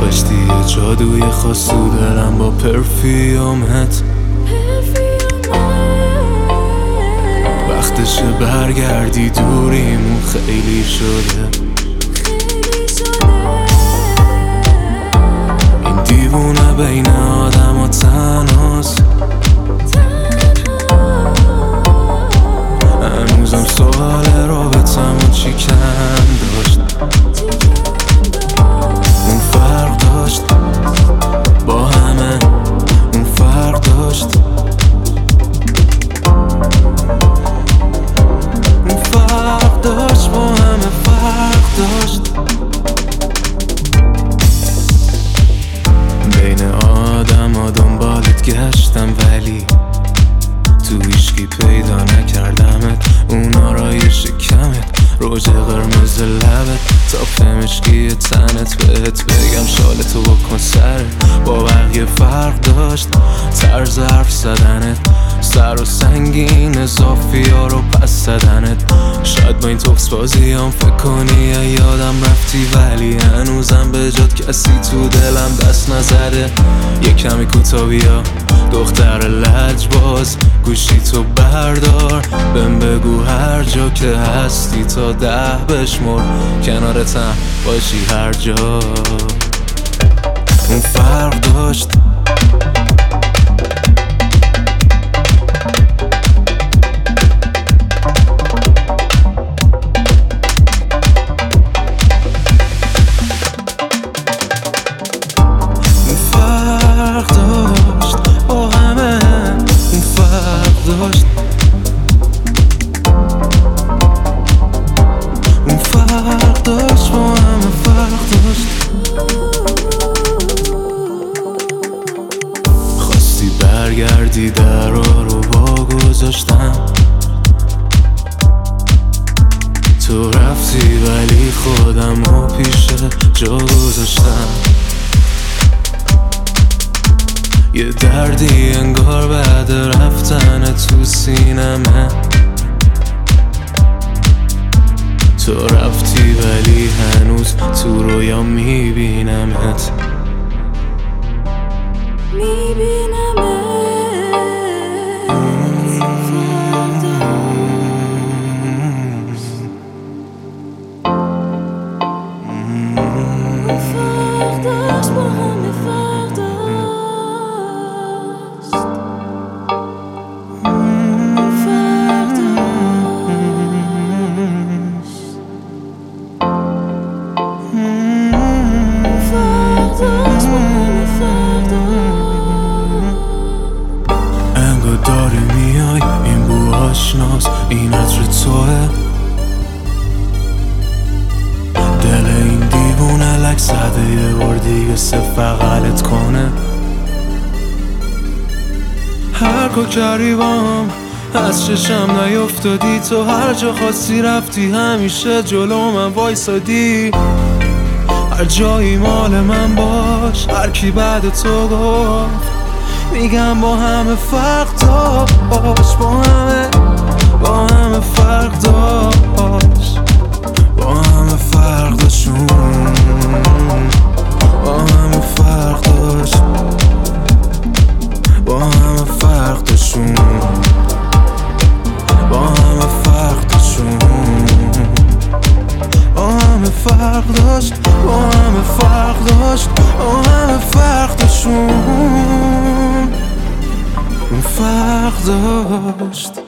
داشتی یه جادوی خاص تو دلم با پرفیومت. وقتشه برگردی، دوریمون خیلی شده. این دیوونه بین آدم و تنهاست. هنوزم سوال رابطمون چی کم داشت. اون فرق داشت با همه، اون فرق داشت. اون فرق داشت با همه، فرق داشت. بین آدم ها دنبالت گشتم ولی تو هیچکی پیدا نکردمت. اون آرایش کمت، روژ قرمز لبت، تاپ مشکی تنت. بهت بگم شالتو بکن سرت، با بقیه فرق داشت. طرز حرف زدنت، سر و سنگین اضافی ها رو پس زدنت. شاید با این توکس بازی هم فکر کنی یادم رفتی، ولی هنوزم به جات کسی تو دلم دست نزده. یه کمی کوتا بیا دختر لجباز، گوشی تو بردار، بهم بگو هر جا که هستی تا 10 بشمر، کنارتم باشی هر جا. اون فرق داشت. خواستی برگردی، درا رو وا گذاشتم. تو رفتی ولی خودم رو پیشه جا گذاشتم. یه دردی انگار بعد رفتن تو سینمه. تو رفتی ولی هنوز تو رویا میبینمت. داری میای این بو آشناس، این عطر توه. دل این دیوونه لک زده یه بار دیگه فقلت کنه. هر کا کردی بام از چشم نیفتادی، تو هر جا خواستی رفتی، همیشه جلو من وایسادی. هر جایی مال من باش، هر کی بعد تو گفت میگم با همه فرق داشت. با همه فرق داشت، با همه فرق داشتون، با همه فرق داشت، با همه فرق داشتون، با همه فرق داشتون، با همه فرق داشت، با همه فرق داشت، با همه فرق داشتون. فرق داشت.